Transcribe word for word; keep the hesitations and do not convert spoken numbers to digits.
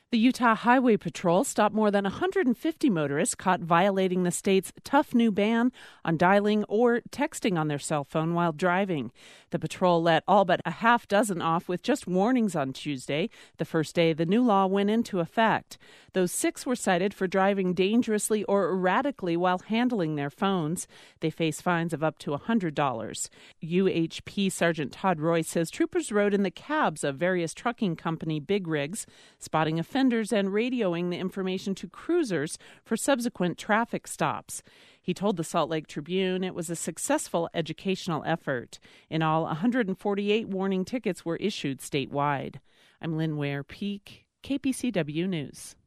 The Utah Highway Patrol stopped more than one hundred fifty motorists caught violating the state's tough new ban on dialing or texting on their cell phone while driving. The patrol let all but a half dozen off with just warnings on Tuesday, the first day the new law went into effect. Those six were cited for driving dangerously or erratically while handling their phones. They face fines of up to one hundred dollars. U H P Sergeant Todd Roy says troopers rode in the cabs of various trucking company big rigs, spotting offenders and radioing the information to cruisers for subsequent traffic stops. He told the Salt Lake Tribune it was a successful educational effort. In all, one hundred forty-eight warning tickets were issued statewide. I'm Lynn Ware Peak, K P C W News.